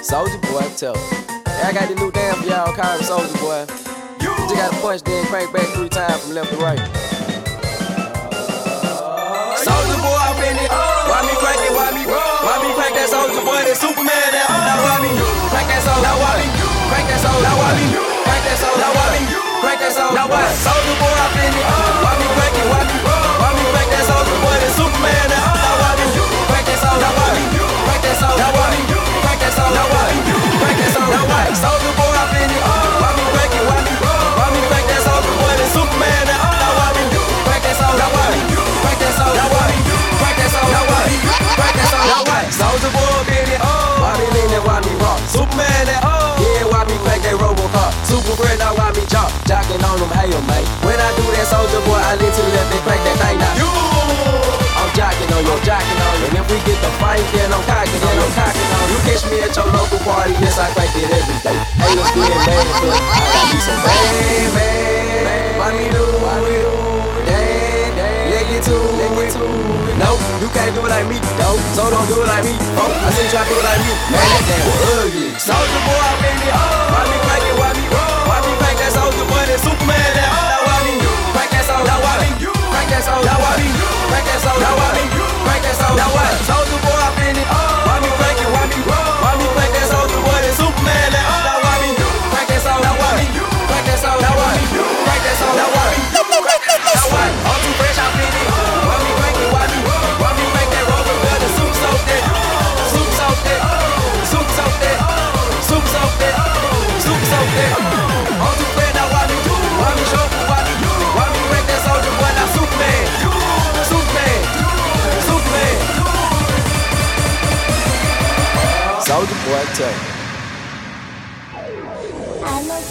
Soulja Boy, tell her. Hey, I got this new dance for y'all called Soulja Boy. You just gotta punch, then crank back 3 times from left to right. Soulja Boy, I'm in it. Why me crank it? Why me crank that Soulja Boy? That Superman that. Now why me crank that soul? Now why me crank that soul? Now why me crank that soul? Now why me crank that soul? Now what? Soulja Boy, I'm in it. Why me crank it? Why me crank that Soulja Boy? That Superman that. Now why me crank that soul? Now why me crank that soul? Now why me crank that soul? Now why me crank that soul? Now what? Soulja Boy, I'm in it. Why me crank it? Why me crank that Soulja Boy? That Superman that. Now why me crank that soul? Now why me crank that soul? Now why me crank that soul? Now why me crank that soul? Now what? Soulja Boy, I'm in it. Why me lean and why me rock? Superman that. Yeah, why me crank that Robocop? Super friend, now why me jock? Jocking on them, hey, mate. When I do that Soulja Boy, I lean to the left and crank that thing now. I'm jocking on you, jocking on you. And if we get the fight, then I'm cocking on you, cocking on you. You catch me at your local party, yes, I crank it every day. Haters getting mad, but I got me some bad. Why me do it? Let get to it. No, you can't do it like me, though. So don't do it like me. Oh, I see you try to do it like me. Man, that damn was ugly. Soulja Boy, I'm in it. Why me crank it? Why me crank that Soulja Boy? That Superman that. Now why me crank that soul? Now why me crank that soul? Now why me crank that soul? Now why me crank that soul? Now what? Soulja Boy, I'm in it. Why me crank it? Why me crank that Soulja Boy? That Superman that. Now why me crank that soul? Now why me crank that soul? Now why me crank that soul? Now why me crank that soul? Now what? I'm too fresh, I'm in it. Why me crank it? Why me crank that Rover? The soup soak that. Soup soak that. Soup soak that. Soup soak that. Soup soak that. I'm too fresh, now why me show? Why me crank that Soulja Boy? Now Superman. Superman. Superman. Soulja Boy, tell me.